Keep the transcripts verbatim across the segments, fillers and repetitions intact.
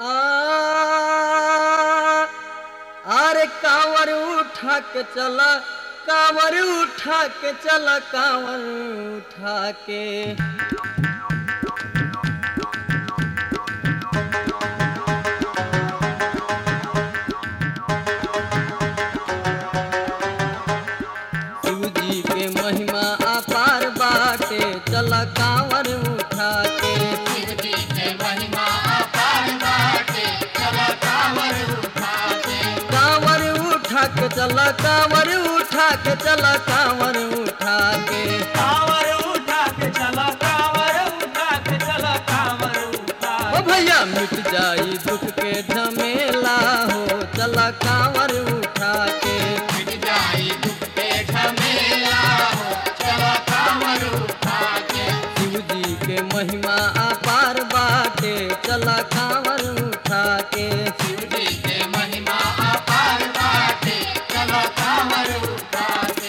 आ अरे कांवर उठा के चला, कांवर उठा के चला, कांवर उठा के। शिव जी के महिमा अपार बाटे, चला कांवर उठा के। शिव जी के महिमा अपार बाटे, चला कांवर उठा के। कांवर उठा के चला, कांवर उठा के चला, कांवर उठा के। कांवर उठा के चला, कांवर उठा के चला, कांवर उठा ओ भैया मिट जाई दुख के झमेला हो, चला कांवर उठा के। मिट जाई दुख के झमेला हो, चला कांवर उठा के। शिव जी के महिमा अपार बाटे, चला कांवर उठा के। शिव जी के महिमा अपार बाटे, चला कांवर उठा के।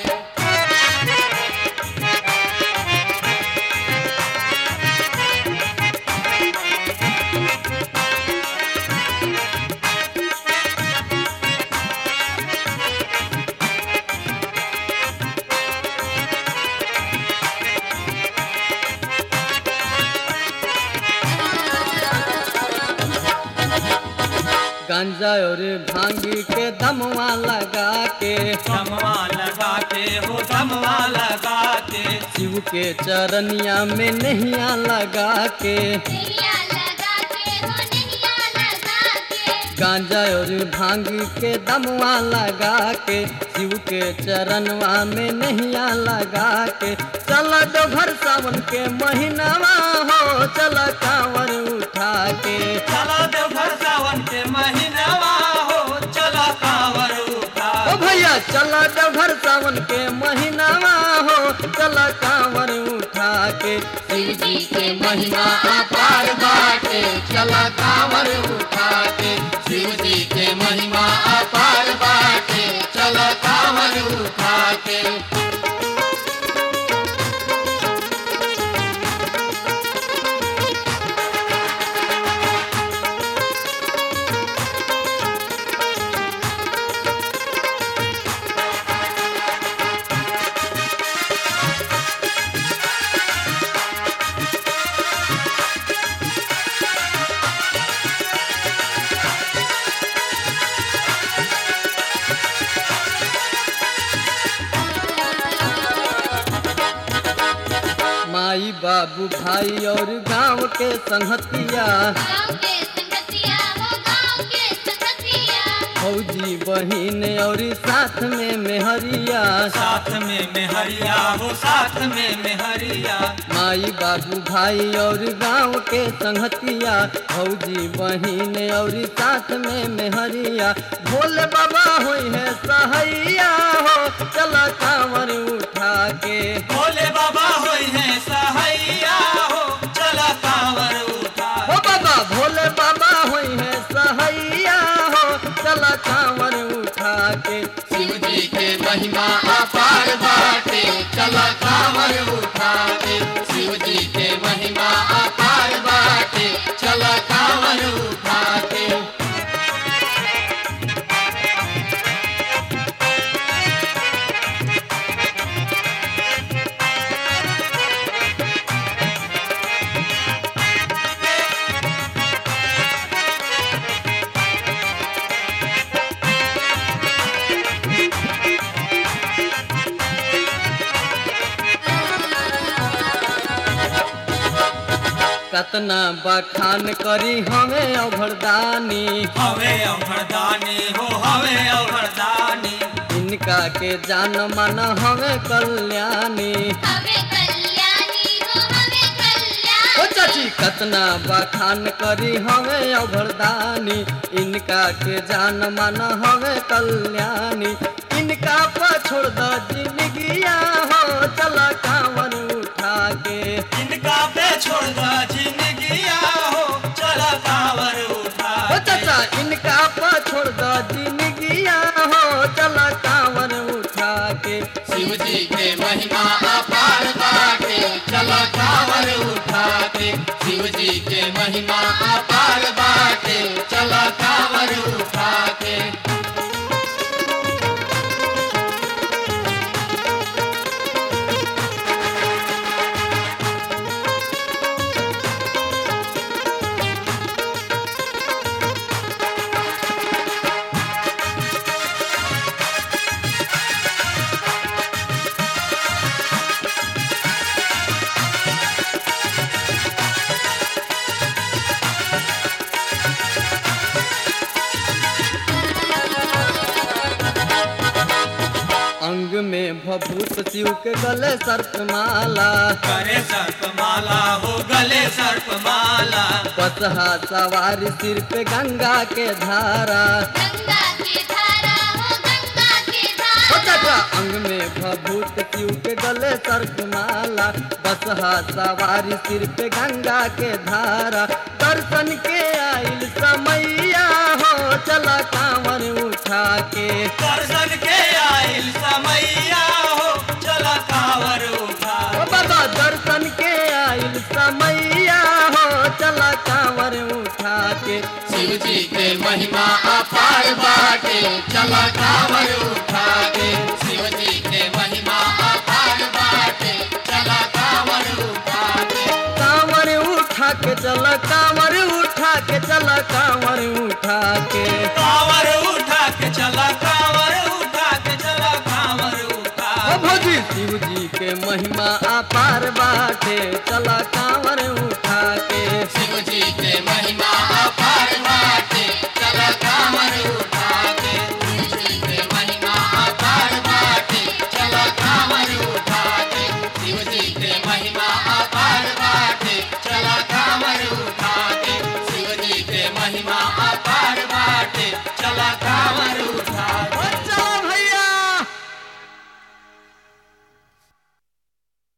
गांजा और भांगी के दमवा लगा के, दमवा लगा के हो, दमवा लगा के। शिव के चरनिया में नैया लगा के। नैया लगा के हो, नैया लगा के। गांजा और भांगी के दमवा लगा के, शिव के चरणवा में नैया लगा के। चला दो घर सावन के महीनावा हो, चला कांवर उठा के। चला देवघर सावन के महीनावा हो, चला कांवर उठा ओ भैया चला दो घर सावन के महीनावा हो, चला कांवर उठा के। शिव जी के महिमा अपार बाटे, चला कांवर उठा के। शिव जी के महिमा अपार बाटे, चला कांवर उठा के। माई बाबू भाई और गांव के संगतिया, गाँव के संगतिया हो, गाँव के संगतिया। फौजी बहिन और साथ में मेहरिया। साथ में मेहरिया हो, साथ में मेहरिया। माई बाबू भाई और गांव के संगतिया, फौजी बहिन और साथ में मेहरिया। भोले बाबा होई है सहैया हो, चला कांवर उठा के। भोले बाबा होई है सहैया हो, चला कांवर उठा हो बाबा भोले बाबा होई है सहैया हो, चला कांवर उठा के। शिव जी के महिमा अपार बाटे, चला कांवर उठा के। शिव जी के महिमा अपार बाटे, चला कांवर उठा के। कतना बखान करी हमें अभरदानी, हवे अवरदानी हो, हवे अवरदानी। इनका के जान मन हमें कल्याणी। हमें कल्याणी हो, हमें ओ कल्याणी। चाची कतना बखान करी हमें अभरदानी, इनका के जान मन हमें कल्याणी। इनका पर छोड़ दो जिंदगिया हो, चला कांवर उठा के। इनका पे छोड़ दा जिंदगिया हो, चला कांवर उठा ओ के। चाचा इनका पर छोड़ दो जिंदगिया हो, चला कांवर उठा के। शिव जी के महिमा अपार बाटे, चला कांवर उठा के। शिव जी के महिमा अपार बाटे, शिव के गले सर्प माला करे सर्प माला हो गले सर्प माला बसहा सवारी सिर पे गंगा के धारा गंगा की धारा हो गंगा की ओ धारा चाचा अंग में भभूत शिव के गले सर्प माला बसहा सवारी सिर पे गंगा के धारा दर्शन के आइल समैया हो चला कांवर उठा के दर्शन के आइल समैया हो चला कांवर उठा ओ बाबा दर्शन के आइल समैया हो चला कांवर उठा के शिव जी के महिमा अपार बाटे चला कांवर उठा के शिव जी के महिमा अपार बाटे चला कांवर उठा के कांवर उठा के चला कांवर उठा के चला कांवर उठा के कांवर उठा के चला कांवर उठा के चला कांवर उठा ओ भौजी शिव जी के महिमा अपार बाटे चला कांवर उठा के शिव जी के महिमा अपार बाटे चला कांवर उठा के शिव जी के महिमा अपार बाटे चला कांवर उठा के शिव जी के महिमा अपार बाटे चला कांवर उठा के शिव जी के महिमा अपार